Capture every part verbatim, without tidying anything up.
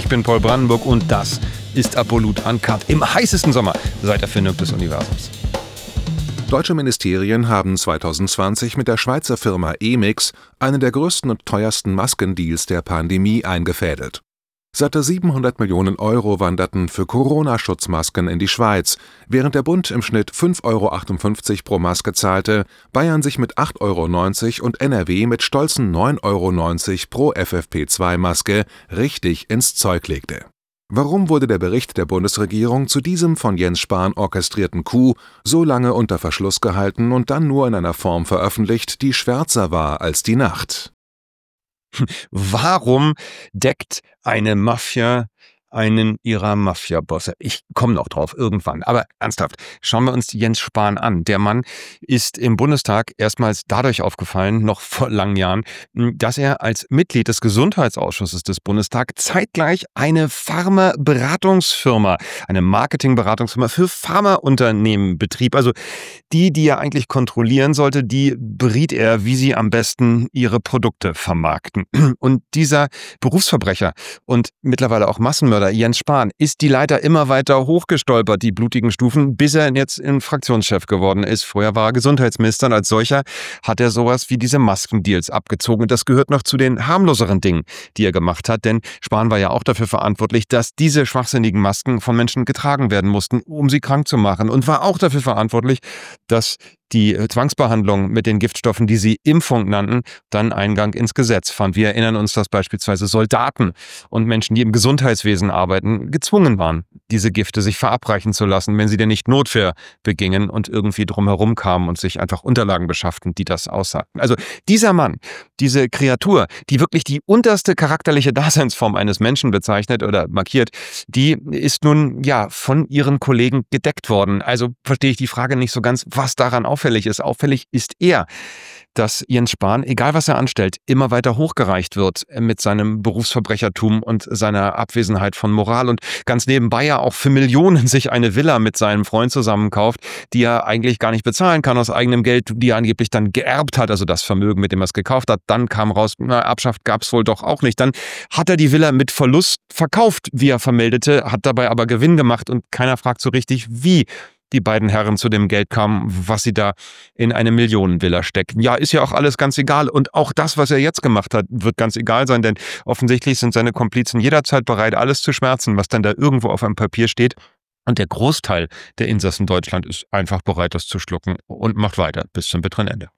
Ich bin Paul Brandenburg und das ist Apollut Uncut im heißesten Sommer seit Erfindung des Universums. Deutsche Ministerien haben zwanzig zwanzig mit der Schweizer Firma Emix einen der größten und teuersten Maskendeals der Pandemie eingefädelt. Satte siebenhundert Millionen Euro wanderten für Corona-Schutzmasken in die Schweiz, während der Bund im Schnitt fünf Euro achtundfünfzig pro Maske zahlte, Bayern sich mit acht Euro neunzig und N R W mit stolzen neun Euro neunzig pro F F P zwei Maske richtig ins Zeug legte. Warum wurde der Bericht der Bundesregierung zu diesem von Jens Spahn orchestrierten Coup so lange unter Verschluss gehalten und dann nur in einer Form veröffentlicht, die schwärzer war als die Nacht? Warum deckt eine Mafia einen ihrer Mafia-Bosse? Ich komme noch drauf, irgendwann. Aber ernsthaft, schauen wir uns Jens Spahn an. Der Mann ist im Bundestag erstmals dadurch aufgefallen, noch vor langen Jahren, dass er als Mitglied des Gesundheitsausschusses des Bundestags zeitgleich eine Pharma-Beratungsfirma, eine Marketing-Beratungsfirma für Pharmaunternehmen betrieb. Also die, die er eigentlich kontrollieren sollte, die beriet er, wie sie am besten ihre Produkte vermarkten. Und dieser Berufsverbrecher und mittlerweile auch Massenmörder Jens Spahn ist die Leiter immer weiter hochgestolpert, die blutigen Stufen, bis er jetzt in Fraktionschef geworden ist. Vorher war er Gesundheitsminister und als solcher hat er sowas wie diese Maskendeals abgezogen. Und das gehört noch zu den harmloseren Dingen, die er gemacht hat, denn Spahn war ja auch dafür verantwortlich, dass diese schwachsinnigen Masken von Menschen getragen werden mussten, um sie krank zu machen, und war auch dafür verantwortlich, dass die Zwangsbehandlung mit den Giftstoffen, die sie Impfung nannten, dann Eingang ins Gesetz fand. Wir erinnern uns, dass beispielsweise Soldaten und Menschen, die im Gesundheitswesen arbeiten, gezwungen waren, diese Gifte sich verabreichen zu lassen, wenn sie denn nicht Notwehr begingen und irgendwie drumherum kamen und sich einfach Unterlagen beschafften, die das aussagten. Also dieser Mann, diese Kreatur, die wirklich die unterste charakterliche Daseinsform eines Menschen bezeichnet oder markiert, die ist nun ja von ihren Kollegen gedeckt worden. Also verstehe ich die Frage nicht so ganz, was daran auffällig ist. Auffällig ist eher, dass Jens Spahn, egal was er anstellt, immer weiter hochgereicht wird mit seinem Berufsverbrechertum und seiner Abwesenheit von Moral und ganz nebenbei ja auch für Millionen sich eine Villa mit seinem Freund zusammenkauft, die er eigentlich gar nicht bezahlen kann aus eigenem Geld, die er angeblich dann geerbt hat, also das Vermögen, mit dem er es gekauft hat. Dann kam raus, na, Erbschaft gab es wohl doch auch nicht. Dann hat er die Villa mit Verlust verkauft, wie er vermeldete, hat dabei aber Gewinn gemacht und keiner fragt so richtig, wie die beiden Herren zu dem Geld kamen, was sie da in eine Millionenvilla stecken. Ja, ist ja auch alles ganz egal. Und auch das, was er jetzt gemacht hat, wird ganz egal sein, denn offensichtlich sind seine Komplizen jederzeit bereit, alles zu schmerzen, was dann da irgendwo auf einem Papier steht. Und der Großteil der Insassen in Deutschland ist einfach bereit, das zu schlucken und macht weiter bis zum bitteren Ende.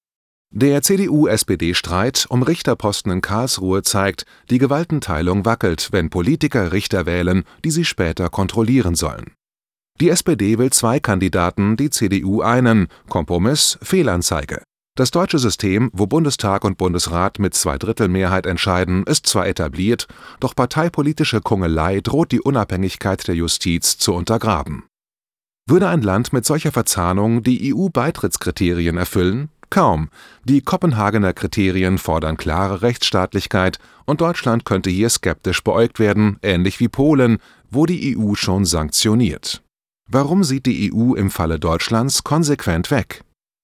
Der C D U S P D-Streit um Richterposten in Karlsruhe zeigt, die Gewaltenteilung wackelt, wenn Politiker Richter wählen, die sie später kontrollieren sollen. Die S P D will zwei Kandidaten, die C D U einen. Kompromiss, Fehlanzeige. Das deutsche System, wo Bundestag und Bundesrat mit Zweidrittelmehrheit entscheiden, ist zwar etabliert, doch parteipolitische Kungelei droht die Unabhängigkeit der Justiz zu untergraben. Würde ein Land mit solcher Verzahnung die E U-Beitrittskriterien erfüllen? Kaum. Die Kopenhagener Kriterien fordern klare Rechtsstaatlichkeit und Deutschland könnte hier skeptisch beäugt werden, ähnlich wie Polen, wo die E U schon sanktioniert. Warum sieht die E U im Falle Deutschlands konsequent weg?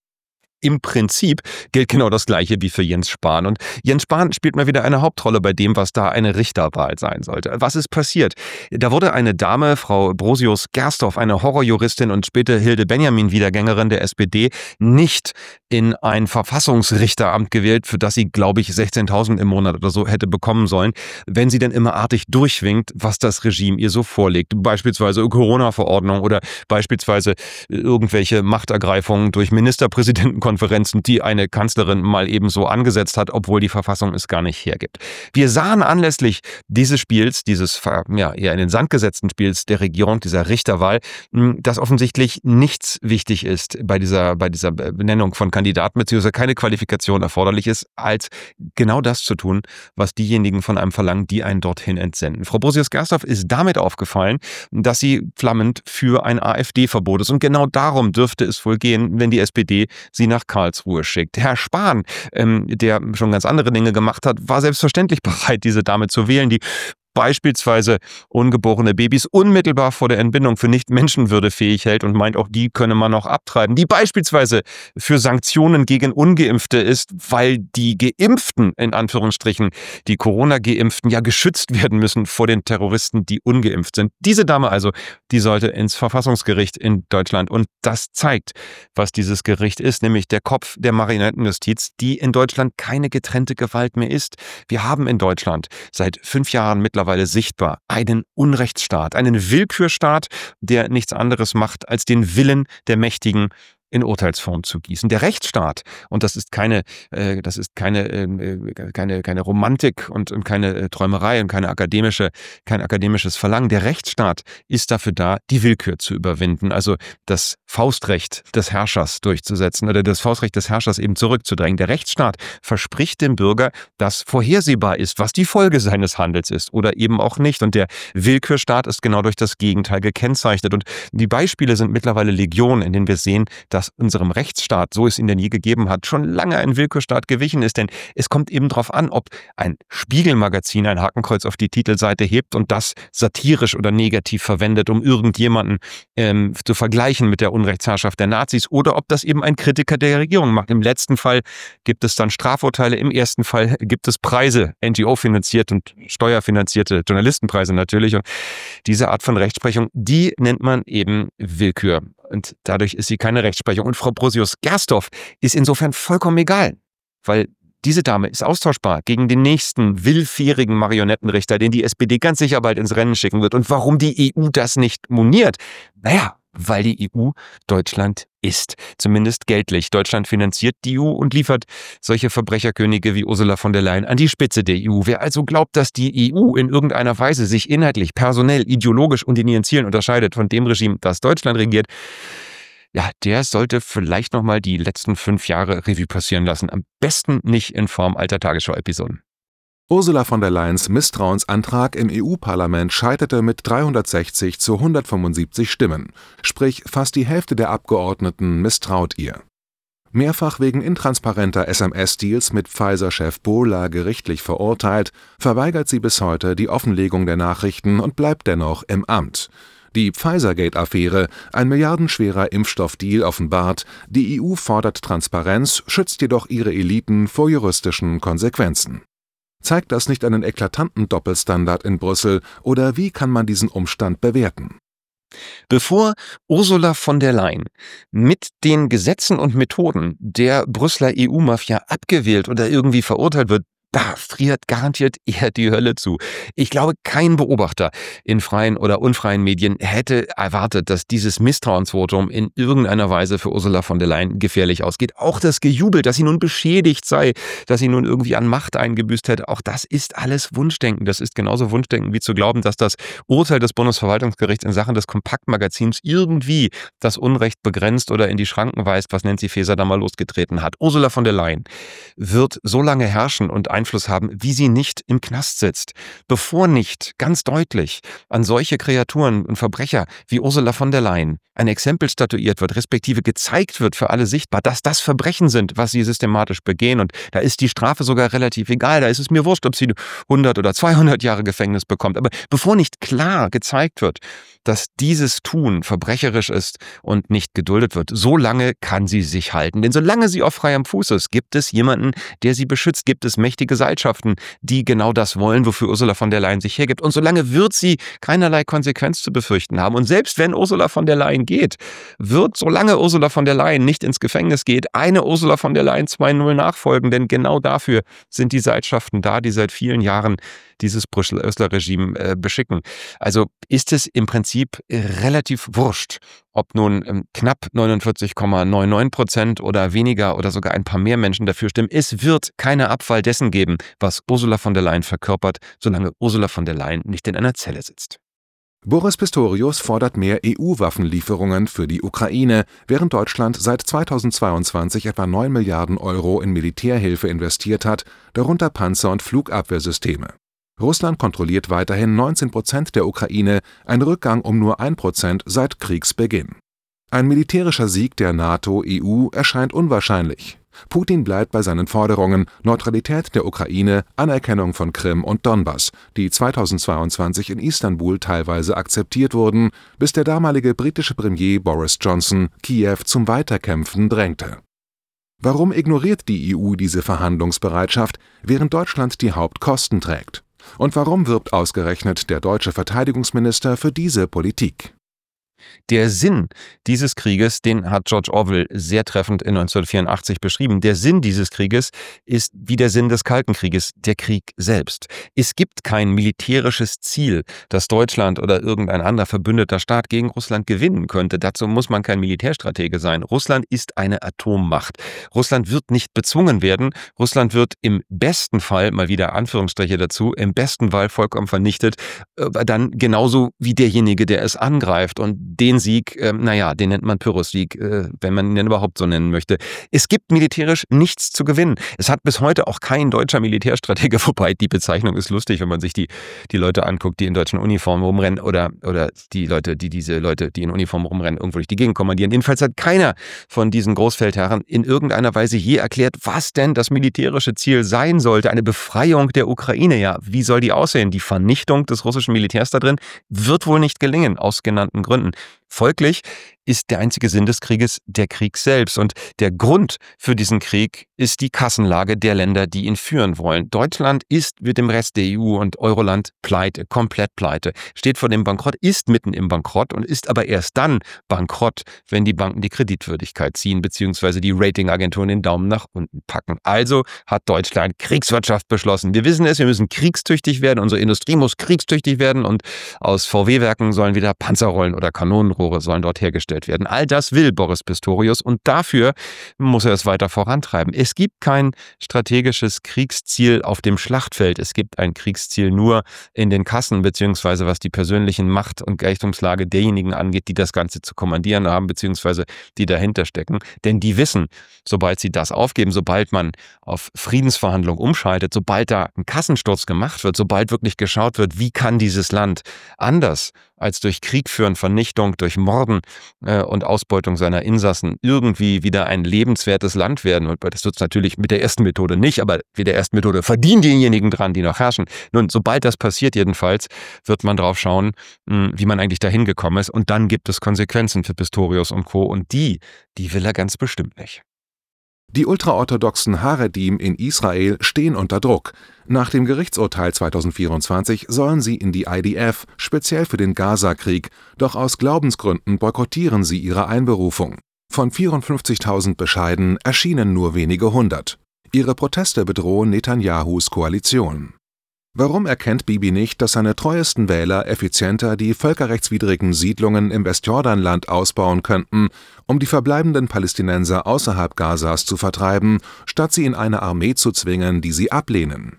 Im Prinzip gilt genau das Gleiche wie für Jens Spahn. Und Jens Spahn spielt mal wieder eine Hauptrolle bei dem, was da eine Richterwahl sein sollte. Was ist passiert? Da wurde eine Dame, Frau Brosius-Gersdorf, eine Horrorjuristin und später Hilde Benjamin-Wiedergängerin der S P D, nicht in ein Verfassungsrichteramt gewählt, für das sie, glaube ich, sechzehntausend im Monat oder so hätte bekommen sollen, wenn sie denn immer artig durchwinkt, was das Regime ihr so vorlegt. Beispielsweise Corona-Verordnung oder beispielsweise irgendwelche Machtergreifungen durch Ministerpräsidentenkonferenzen, die eine Kanzlerin mal eben so angesetzt hat, obwohl die Verfassung es gar nicht hergibt. Wir sahen anlässlich dieses Spiels, dieses ja, eher in den Sand gesetzten Spiels der Regierung, dieser Richterwahl, dass offensichtlich nichts wichtig ist bei dieser, bei dieser Benennung von Kandidaten, beziehungsweise keine Qualifikation erforderlich ist, als genau das zu tun, was diejenigen von einem verlangen, die einen dorthin entsenden. Frau Brosius-Gersdorf ist damit aufgefallen, dass sie flammend für ein AfD-Verbot ist. Und genau darum dürfte es wohl gehen, wenn die S P D sie nach Karlsruhe schickt. Herr Spahn, ähm, der schon ganz andere Dinge gemacht hat, war selbstverständlich bereit, diese Dame zu wählen, die beispielsweise ungeborene Babys unmittelbar vor der Entbindung für nicht menschenwürdefähig hält und meint, auch die könne man noch abtreiben, die beispielsweise für Sanktionen gegen Ungeimpfte ist, weil die Geimpften, in Anführungsstrichen, die Corona-Geimpften ja geschützt werden müssen vor den Terroristen, die ungeimpft sind. Diese Dame also, die sollte ins Verfassungsgericht in Deutschland. Und das zeigt, was dieses Gericht ist, nämlich der Kopf der Marionettenjustiz, die in Deutschland keine getrennte Gewalt mehr ist. Wir haben in Deutschland seit fünf Jahren mittlerweile sichtbar einen Unrechtsstaat, einen Willkürstaat, der nichts anderes macht, als den Willen der Mächtigen in Urteilsform zu gießen. Der Rechtsstaat, und das ist keine, äh, das ist keine, äh, keine, keine Romantik und, und keine äh, Träumerei und keine akademische, kein akademisches Verlangen. Der Rechtsstaat ist dafür da, die Willkür zu überwinden, also das Faustrecht des Herrschers durchzusetzen oder das Faustrecht des Herrschers eben zurückzudrängen. Der Rechtsstaat verspricht dem Bürger, dass vorhersehbar ist, was die Folge seines Handels ist oder eben auch nicht. Und der Willkürstaat ist genau durch das Gegenteil gekennzeichnet. Und die Beispiele sind mittlerweile Legion, in denen wir sehen, dass unserem Rechtsstaat, so es ihn denn je gegeben hat, schon lange ein Willkürstaat gewichen ist. Denn es kommt eben darauf an, ob ein Spiegelmagazin ein Hakenkreuz auf die Titelseite hebt und das satirisch oder negativ verwendet, um irgendjemanden ähm, zu vergleichen mit der Unrechtsherrschaft der Nazis, oder ob das eben ein Kritiker der Regierung macht. Im letzten Fall gibt es dann Strafurteile, im ersten Fall gibt es Preise, N G O-finanziert und steuerfinanzierte Journalistenpreise natürlich. Und diese Art von Rechtsprechung, die nennt man eben Willkür. Und dadurch ist sie keine Rechtsprechung. Und Frau Brosius-Gersdorf ist insofern vollkommen egal, weil diese Dame ist austauschbar gegen den nächsten willfährigen Marionettenrichter, den die S P D ganz sicher bald ins Rennen schicken wird. Und warum die E U das nicht moniert? Naja, weil die E U Deutschland ist, zumindest geldlich. Deutschland finanziert die E U und liefert solche Verbrecherkönige wie Ursula von der Leyen an die Spitze der E U. Wer also glaubt, dass die E U in irgendeiner Weise sich inhaltlich, personell, ideologisch und in ihren Zielen unterscheidet von dem Regime, das Deutschland regiert, ja, der sollte vielleicht nochmal die letzten fünf Jahre Revue passieren lassen. Am besten nicht in Form alter Tagesschau-Episoden. Ursula von der Leyens Misstrauensantrag im E U-Parlament scheiterte mit dreihundertsechzig zu hundertfünfundsiebzig Stimmen, sprich fast die Hälfte der Abgeordneten misstraut ihr. Mehrfach wegen intransparenter S M S-Deals mit Pfizer-Chef Bohler gerichtlich verurteilt, verweigert sie bis heute die Offenlegung der Nachrichten und bleibt dennoch im Amt. Die Pfizer-Gate-Affäre, ein milliardenschwerer Impfstoffdeal, offenbart, die E U fordert Transparenz, schützt jedoch ihre Eliten vor juristischen Konsequenzen. Zeigt das nicht einen eklatanten Doppelstandard in Brüssel, oder wie kann man diesen Umstand bewerten? Bevor Ursula von der Leyen mit den Gesetzen und Methoden der Brüsseler E U-Mafia abgewählt oder irgendwie verurteilt wird, da friert garantiert eher die Hölle zu. Ich glaube, kein Beobachter in freien oder unfreien Medien hätte erwartet, dass dieses Misstrauensvotum in irgendeiner Weise für Ursula von der Leyen gefährlich ausgeht. Auch das Gejubel, dass sie nun beschädigt sei, dass sie nun irgendwie an Macht eingebüßt hätte, auch das ist alles Wunschdenken. Das ist genauso Wunschdenken wie zu glauben, dass das Urteil des Bundesverwaltungsgerichts in Sachen des Kompaktmagazins irgendwie das Unrecht begrenzt oder in die Schranken weist, was Nancy Faeser da mal losgetreten hat. Ursula von der Leyen wird so lange herrschen und Einfluss haben, wie sie nicht im Knast sitzt. Bevor nicht ganz deutlich an solche Kreaturen und Verbrecher wie Ursula von der Leyen ein Exempel statuiert wird, respektive gezeigt wird für alle sichtbar, dass das Verbrechen sind, was sie systematisch begehen. Und da ist die Strafe sogar relativ egal. Da ist es mir wurscht, ob sie hundert oder zweihundert Jahre Gefängnis bekommt. Aber bevor nicht klar gezeigt wird, dass dieses Tun verbrecherisch ist und nicht geduldet wird, so lange kann sie sich halten. Denn solange sie auf freiem Fuß ist, gibt es jemanden, der sie beschützt, gibt es mächtige Gesellschaften, die genau das wollen, wofür Ursula von der Leyen sich hergibt. Und solange wird sie keinerlei Konsequenz zu befürchten haben. Und selbst wenn Ursula von der Leyen geht, wird, solange Ursula von der Leyen nicht ins Gefängnis geht, eine Ursula von der Leyen zwei null nachfolgen. Denn genau dafür sind die Seilschaften da, die seit vielen Jahren dieses Brüsseler Regime äh, beschicken. Also ist es im Prinzip relativ wurscht, ob nun ähm, knapp neunundvierzig Komma neunundneunzig Prozent oder weniger oder sogar ein paar mehr Menschen dafür stimmen. Es wird keine Abwahl dessen geben, was Ursula von der Leyen verkörpert, solange Ursula von der Leyen nicht in einer Zelle sitzt. Boris Pistorius fordert mehr E U-Waffenlieferungen für die Ukraine, während Deutschland seit zweitausendzweiundzwanzig etwa neun Milliarden Euro in Militärhilfe investiert hat, darunter Panzer- und Flugabwehrsysteme. Russland kontrolliert weiterhin neunzehn Prozent der Ukraine, ein Rückgang um nur ein Prozent seit Kriegsbeginn. Ein militärischer Sieg der NATO-E U erscheint unwahrscheinlich. Putin bleibt bei seinen Forderungen Neutralität der Ukraine, Anerkennung von Krim und Donbass, die zweitausendzweiundzwanzig in Istanbul teilweise akzeptiert wurden, bis der damalige britische Premier Boris Johnson Kiew zum Weiterkämpfen drängte. Warum ignoriert die E U diese Verhandlungsbereitschaft, während Deutschland die Hauptkosten trägt? Und warum wirbt ausgerechnet der deutsche Verteidigungsminister für diese Politik? Der Sinn dieses Krieges, den hat George Orwell sehr treffend in neunzehnhundertvierundachtzig beschrieben. Der Sinn dieses Krieges ist wie der Sinn des Kalten Krieges, der Krieg selbst. Es gibt kein militärisches Ziel, das Deutschland oder irgendein anderer verbündeter Staat gegen Russland gewinnen könnte. Dazu muss man kein Militärstratege sein. Russland ist eine Atommacht. Russland wird nicht bezwungen werden. Russland wird im besten Fall, mal wieder Anführungsstriche dazu, im besten Fall vollkommen vernichtet, aber dann genauso wie derjenige, der es angreift. Und den Sieg, äh, naja, den nennt man Pyrrhussieg, äh, wenn man ihn überhaupt so nennen möchte. Es gibt militärisch nichts zu gewinnen. Es hat bis heute auch kein deutscher Militärstratege, wobei die Bezeichnung ist lustig, wenn man sich die, die Leute anguckt, die in deutschen Uniformen rumrennen oder, oder die Leute, die diese Leute, die in Uniformen rumrennen, irgendwo durch die Gegend kommandieren. Jedenfalls hat keiner von diesen Großfeldherren in irgendeiner Weise je erklärt, was denn das militärische Ziel sein sollte. Eine Befreiung der Ukraine, ja, wie soll die aussehen? Die Vernichtung des russischen Militärs da drin wird wohl nicht gelingen, aus genannten Gründen. Folglich ist der einzige Sinn des Krieges der Krieg selbst. Und der Grund für diesen Krieg ist die Kassenlage der Länder, die ihn führen wollen. Deutschland ist mit dem Rest der E U und Euroland pleite, komplett pleite, steht vor dem Bankrott, ist mitten im Bankrott und ist aber erst dann bankrott, wenn die Banken die Kreditwürdigkeit ziehen, beziehungsweise die Ratingagenturen den Daumen nach unten packen. Also hat Deutschland Kriegswirtschaft beschlossen. Wir wissen es, wir müssen kriegstüchtig werden, unsere Industrie muss kriegstüchtig werden und aus V W-Werken sollen wieder Panzerrollen oder Kanonenrohre sollen dort hergestellt werden. All das will Boris Pistorius und dafür muss er es weiter vorantreiben. Es gibt kein strategisches Kriegsziel auf dem Schlachtfeld. Es gibt ein Kriegsziel nur in den Kassen, beziehungsweise was die persönlichen Macht- und Geltungslage derjenigen angeht, die das Ganze zu kommandieren haben, beziehungsweise die dahinter stecken. Denn die wissen, sobald sie das aufgeben, sobald man auf Friedensverhandlungen umschaltet, sobald da ein Kassensturz gemacht wird, sobald wirklich geschaut wird, wie kann dieses Land anders als durch Krieg führen, Vernichtung, durch Morden äh, und Ausbeutung seiner Insassen irgendwie wieder ein lebenswertes Land werden. Und das wird es natürlich mit der ersten Methode nicht, aber mit der ersten Methode verdienen diejenigen dran, die noch herrschen. Nun, sobald das passiert jedenfalls, wird man drauf schauen, mh, wie man eigentlich dahin gekommen ist. Und dann gibt es Konsequenzen für Pistorius und Co. Und die, die will er ganz bestimmt nicht. Die ultraorthodoxen Haredim in Israel stehen unter Druck. Nach dem Gerichtsurteil zweitausendvierundzwanzig sollen sie in die I D F, speziell für den Gaza-Krieg, doch aus Glaubensgründen boykottieren sie ihre Einberufung. Von vierundfünfzigtausend Bescheiden erschienen nur wenige hundert. Ihre Proteste bedrohen Netanyahus Koalition. Warum erkennt Bibi nicht, dass seine treuesten Wähler effizienter die völkerrechtswidrigen Siedlungen im Westjordanland ausbauen könnten, um die verbleibenden Palästinenser außerhalb Gazas zu vertreiben, statt sie in eine Armee zu zwingen, die sie ablehnen?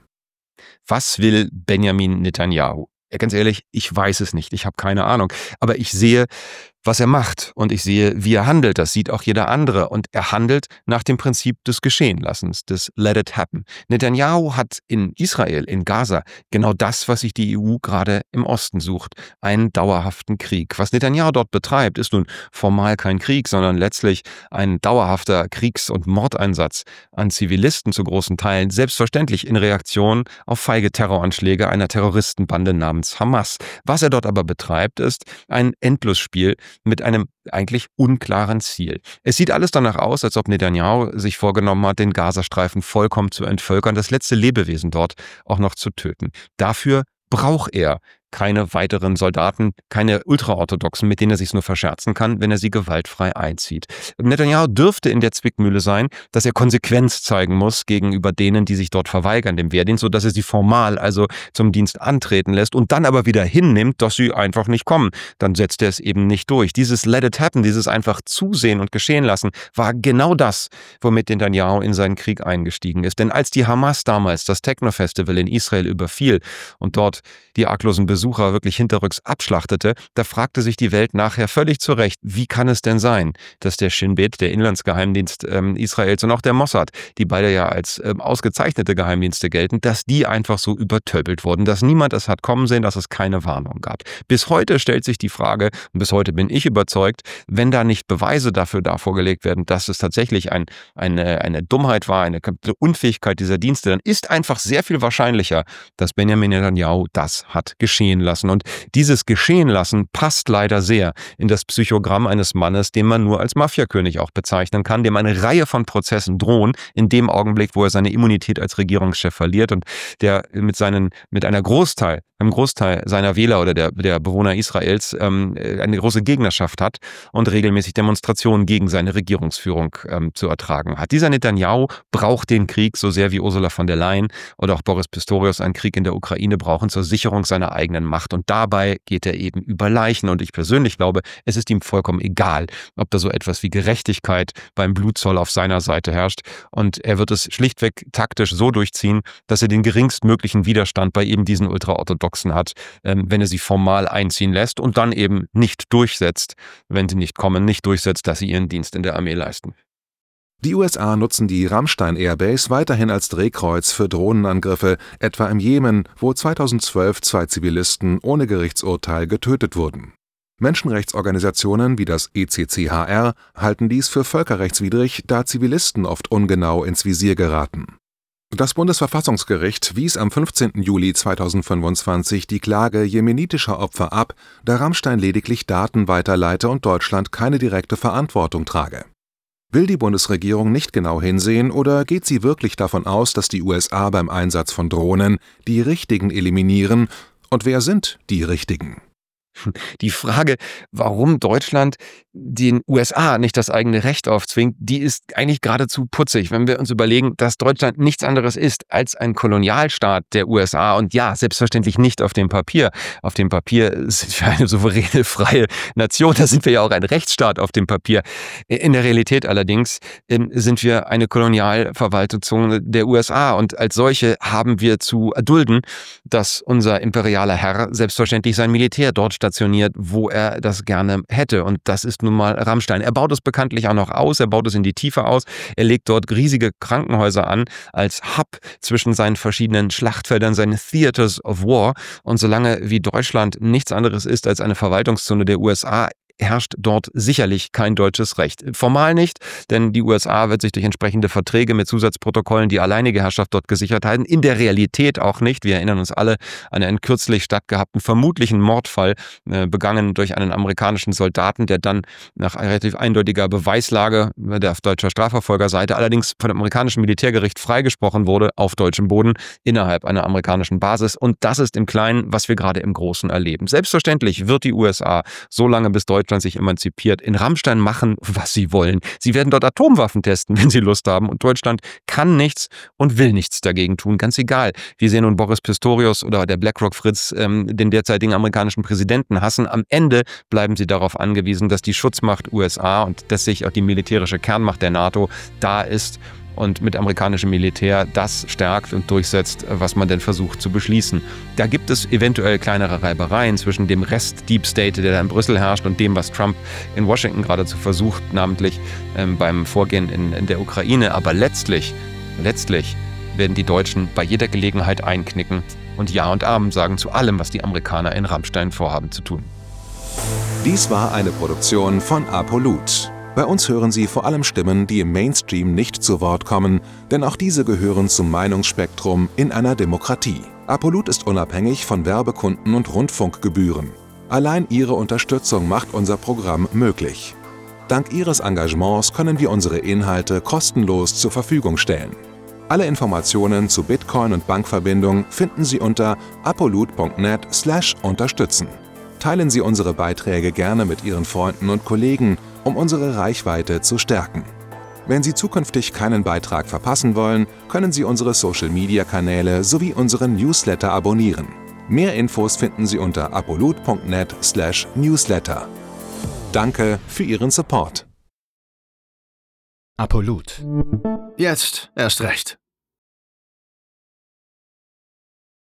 Was will Benjamin Netanyahu? Ja, ganz ehrlich, ich weiß es nicht, ich habe keine Ahnung. Aber ich sehe, was er macht und ich sehe, wie er handelt. Das sieht auch jeder andere. Und er handelt nach dem Prinzip des Geschehenlassens, des Let it happen. Netanyahu hat in Israel, in Gaza, genau das, was sich die E U gerade im Osten sucht. Einen dauerhaften Krieg. Was Netanyahu dort betreibt, ist nun formal kein Krieg, sondern letztlich ein dauerhafter Kriegs- und Mordeinsatz an Zivilisten zu großen Teilen. Selbstverständlich in Reaktion auf feige Terroranschläge einer Terroristenbande namens Hamas. Was er dort aber betreibt, ist ein Endlosspiel mit einem eigentlich unklaren Ziel. Es sieht alles danach aus, als ob Netanyahu sich vorgenommen hat, den Gazastreifen vollkommen zu entvölkern, das letzte Lebewesen dort auch noch zu töten. Dafür braucht er keine weiteren Soldaten, keine Ultraorthodoxen, mit denen er sich nur verscherzen kann, wenn er sie gewaltfrei einzieht. Netanyahu dürfte in der Zwickmühle sein, dass er Konsequenz zeigen muss gegenüber denen, die sich dort verweigern, dem Wehrdienst, sodass er sie formal also zum Dienst antreten lässt und dann aber wieder hinnimmt, dass sie einfach nicht kommen. Dann setzt er es eben nicht durch. Dieses Let it happen, dieses einfach zusehen und geschehen lassen, war genau das, womit Netanyahu in seinen Krieg eingestiegen ist. Denn als die Hamas damals das Techno-Festival in Israel überfiel und dort die arglosen Besucher Besucher wirklich hinterrücks abschlachtete, da fragte sich die Welt nachher völlig zu Recht, wie kann es denn sein, dass der Shin Bet, der Inlandsgeheimdienst ähm, Israels und auch der Mossad, die beide ja als ähm, ausgezeichnete Geheimdienste gelten, dass die einfach so übertöpelt wurden, dass niemand es hat kommen sehen, dass es keine Warnung gab. Bis heute stellt sich die Frage, und bis heute bin ich überzeugt, wenn da nicht Beweise dafür da vorgelegt werden, dass es tatsächlich ein, eine, eine Dummheit war, eine komplette Unfähigkeit dieser Dienste, dann ist einfach sehr viel wahrscheinlicher, dass Benjamin Netanyahu das hat geschehen lassen. Und dieses Geschehen lassen passt leider sehr in das Psychogramm eines Mannes, den man nur als Mafiakönig auch bezeichnen kann, dem eine Reihe von Prozessen drohen, in dem Augenblick, wo er seine Immunität als Regierungschef verliert und der mit seinen, mit einer Großteil, einem Großteil seiner Wähler oder der, der Bewohner Israels ähm, eine große Gegnerschaft hat und regelmäßig Demonstrationen gegen seine Regierungsführung ähm, zu ertragen hat. Dieser Netanyahu braucht den Krieg so sehr wie Ursula von der Leyen oder auch Boris Pistorius einen Krieg in der Ukraine brauchen zur Sicherung seiner eigenen Macht. Und dabei geht er eben über Leichen. Und ich persönlich glaube, es ist ihm vollkommen egal, ob da so etwas wie Gerechtigkeit beim Blutzoll auf seiner Seite herrscht. Und er wird es schlichtweg taktisch so durchziehen, dass er den geringstmöglichen Widerstand bei eben diesen Ultraorthodoxen hat, ähm, wenn er sie formal einziehen lässt und dann eben nicht durchsetzt, wenn sie nicht kommen, nicht durchsetzt, dass sie ihren Dienst in der Armee leisten. Die U S A nutzen die Ramstein Airbase weiterhin als Drehkreuz für Drohnenangriffe, etwa im Jemen, wo zweitausendzwölf zwei Zivilisten ohne Gerichtsurteil getötet wurden. Menschenrechtsorganisationen wie das E C C H R halten dies für völkerrechtswidrig, da Zivilisten oft ungenau ins Visier geraten. Das Bundesverfassungsgericht wies am fünfzehnten Juli zweitausendfünfundzwanzig die Klage jemenitischer Opfer ab, da Ramstein lediglich Daten weiterleite und Deutschland keine direkte Verantwortung trage. Will die Bundesregierung nicht genau hinsehen oder geht sie wirklich davon aus, dass die U S A beim Einsatz von Drohnen die Richtigen eliminieren? Und wer sind die Richtigen? Die Frage, warum Deutschland den U S A nicht das eigene Recht aufzwingt, die ist eigentlich geradezu putzig, wenn wir uns überlegen, dass Deutschland nichts anderes ist als ein Kolonialstaat der U S A und ja, selbstverständlich nicht auf dem Papier. Auf dem Papier sind wir eine souveräne, freie Nation, da sind wir ja auch ein Rechtsstaat auf dem Papier. In der Realität allerdings sind wir eine Kolonialverwaltungszone der U S A und als solche haben wir zu erdulden, dass unser imperialer Herr selbstverständlich sein Militär dort stationiert, wo er das gerne hätte. Und das ist nun mal Ramstein. Er baut es bekanntlich auch noch aus, er baut es in die Tiefe aus, er legt dort riesige Krankenhäuser an als Hub zwischen seinen verschiedenen Schlachtfeldern, seine Theaters of War. Und solange wie Deutschland nichts anderes ist als eine Verwaltungszone der U S A, herrscht dort sicherlich kein deutsches Recht. Formal nicht, denn die U S A wird sich durch entsprechende Verträge mit Zusatzprotokollen die alleinige Herrschaft dort gesichert halten. In der Realität auch nicht. Wir erinnern uns alle an einen kürzlich stattgehabten vermutlichen Mordfall, äh, begangen durch einen amerikanischen Soldaten, der dann nach relativ eindeutiger Beweislage der auf deutscher Strafverfolgerseite allerdings von dem amerikanischen Militärgericht freigesprochen wurde auf deutschem Boden innerhalb einer amerikanischen Basis. Und das ist im Kleinen, was wir gerade im Großen erleben. Selbstverständlich wird die U S A, so lange bis Deutschland sich emanzipiert, in Ramstein machen, was sie wollen. Sie werden dort Atomwaffen testen, wenn sie Lust haben. Und Deutschland kann nichts und will nichts dagegen tun, ganz egal. Wie sehr nun Boris Pistorius oder der BlackRock-Fritz ähm, den derzeitigen amerikanischen Präsidenten hassen, am Ende bleiben sie darauf angewiesen, dass die Schutzmacht U S A und dass sich auch die militärische Kernmacht der NATO da ist und mit amerikanischem Militär das stärkt und durchsetzt, was man denn versucht zu beschließen. Da gibt es eventuell kleinere Reibereien zwischen dem Rest Deep State, der da in Brüssel herrscht, und dem, was Trump in Washington geradezu versucht, namentlich ähm, beim Vorgehen in, in der Ukraine. Aber letztlich, letztlich werden die Deutschen bei jeder Gelegenheit einknicken und Ja und Amen sagen zu allem, was die Amerikaner in Ramstein vorhaben zu tun. Dies war eine Produktion von Apolut. Bei uns hören Sie vor allem Stimmen, die im Mainstream nicht zu Wort kommen, denn auch diese gehören zum Meinungsspektrum in einer Demokratie. Apolut ist unabhängig von Werbekunden und Rundfunkgebühren. Allein Ihre Unterstützung macht unser Programm möglich. Dank Ihres Engagements können wir unsere Inhalte kostenlos zur Verfügung stellen. Alle Informationen zu Bitcoin und Bankverbindung finden Sie unter apolut punkt net slash unterstützen. Teilen Sie unsere Beiträge gerne mit Ihren Freunden und Kollegen, um unsere Reichweite zu stärken. Wenn Sie zukünftig keinen Beitrag verpassen wollen, können Sie unsere Social-Media-Kanäle sowie unseren Newsletter abonnieren. Mehr Infos finden Sie unter apolut punkt net slash newsletter. Danke für Ihren Support. Apolut. Jetzt erst recht.